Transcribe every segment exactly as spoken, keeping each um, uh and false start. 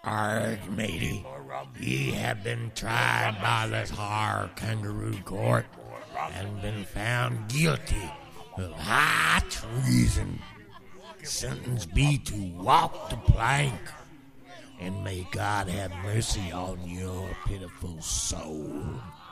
Arg, matey, ye have been tried by this har kangaroo court and been found guilty of high treason. Sentence be to walk the plank, and may God have mercy on your pitiful soul.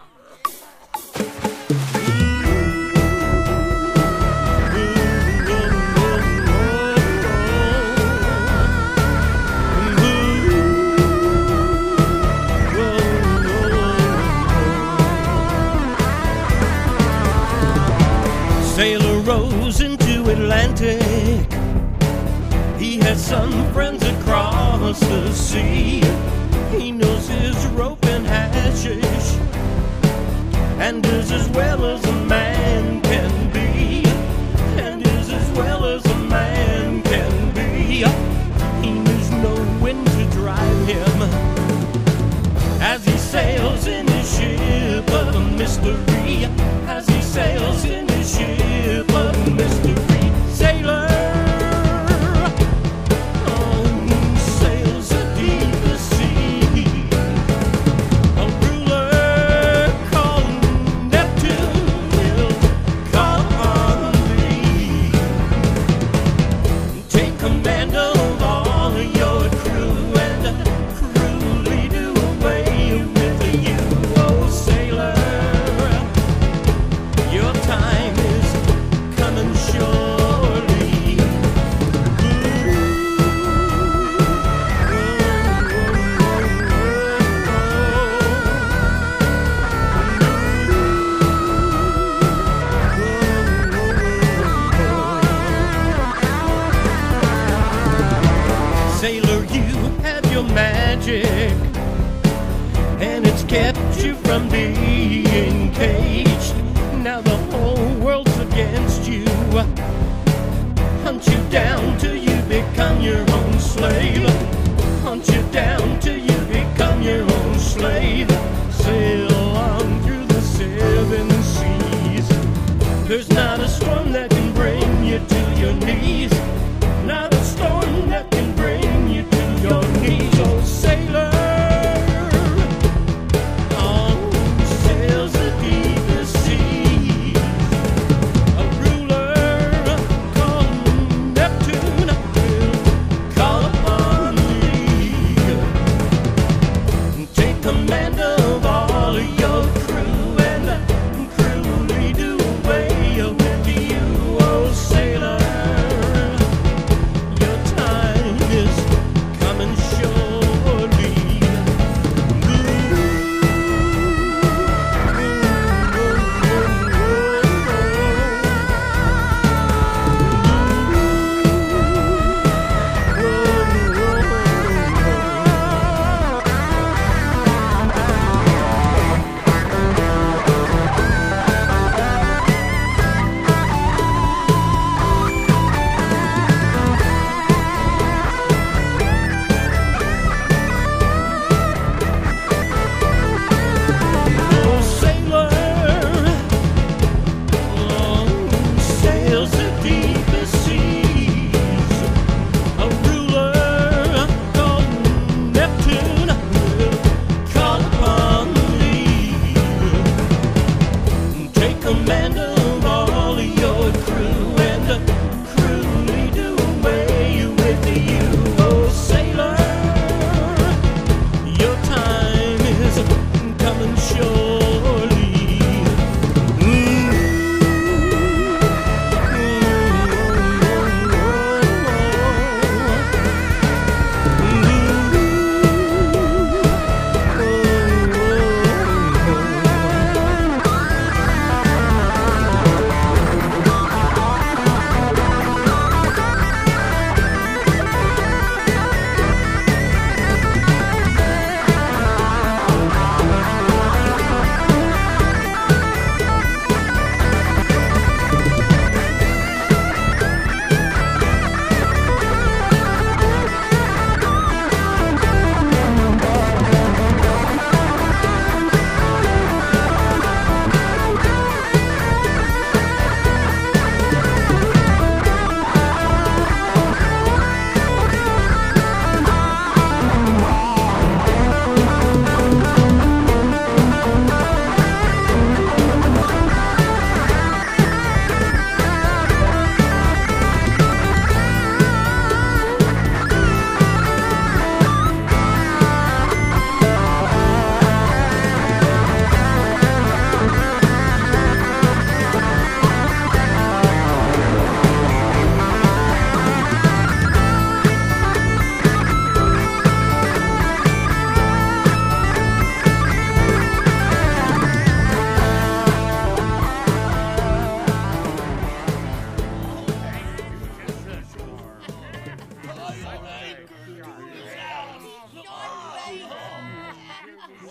Sailor rose into Atlantic. He has some friends across the sea. He knows his rope and hashish, and is as well as a man can be, and is as well as a man can be. He knows no wind to drive him as he sails in his ship of mystery, as he sails in his ship of mystery. Sailor Sailor, you have your magic, and it's kept you from being caged. Now the whole world's against you. Hunt you down till you become your own slave. Hunt you down till you become your own slave. Sail on through the seven seas. There's not a storm that can bring you to your knees. Not a storm that can bring you to your knees. Oh, sailor, on sails the deepest seas. A ruler called Neptune will call upon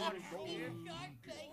God, God,